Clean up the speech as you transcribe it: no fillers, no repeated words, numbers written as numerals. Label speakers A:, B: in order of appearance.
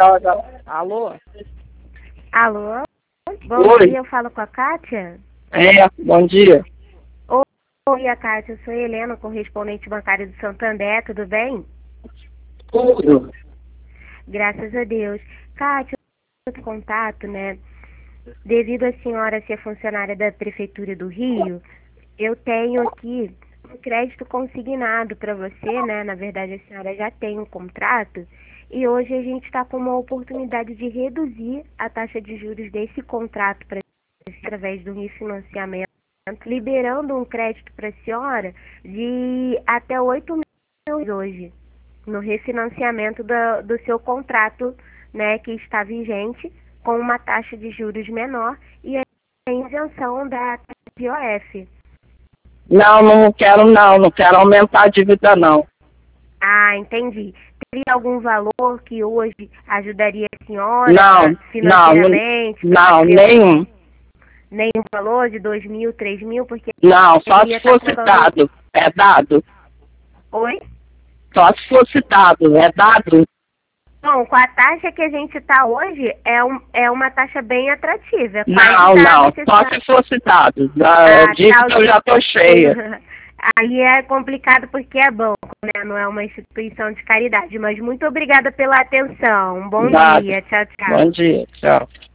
A: Alô?
B: Alô? Bom
A: Oi.
B: dia, eu falo com a Kátia?
A: É, bom dia.
B: Oi, a Kátia, eu sou Helena, correspondente bancária do Santander, tudo bem?
A: Tudo.
B: Graças a Deus. Kátia, eu tenho contato, né? Devido a senhora ser funcionária da Prefeitura do Rio, eu tenho aqui um crédito consignado para você, né? Na verdade, a senhora já tem um contrato e hoje a gente está com uma oportunidade de reduzir a taxa de juros desse contrato para através do refinanciamento, liberando um crédito para a senhora de até 8 mil hoje, no refinanciamento do seu contrato, né, que está vigente, com uma taxa de juros menor e a isenção da taxa de IOF.
A: Não quero não quero aumentar a dívida não.
B: Ah, entendi. Teria algum valor que hoje ajudaria a senhora
A: Não,
B: financeiramente?
A: nenhum.
B: Nenhum valor de 2 mil, 3 mil, porque
A: Não, só
B: ia
A: se
B: estar
A: fosse
B: colocando...
A: dado. É dado.
B: Oi?
A: Só se fosse dado, é dado.
B: Bom, com a taxa que a gente está hoje, é uma taxa bem atrativa. É quase
A: Não,
B: dado que a
A: só
B: senhora...
A: se fosse dado. A
B: Ah,
A: dívida eu já tô cheia.
B: Aí é complicado porque é banco, né? Não é uma instituição de caridade. Mas muito obrigada pela atenção. Um bom
A: Nada.
B: dia. Tchau, tchau.
A: Bom dia, tchau.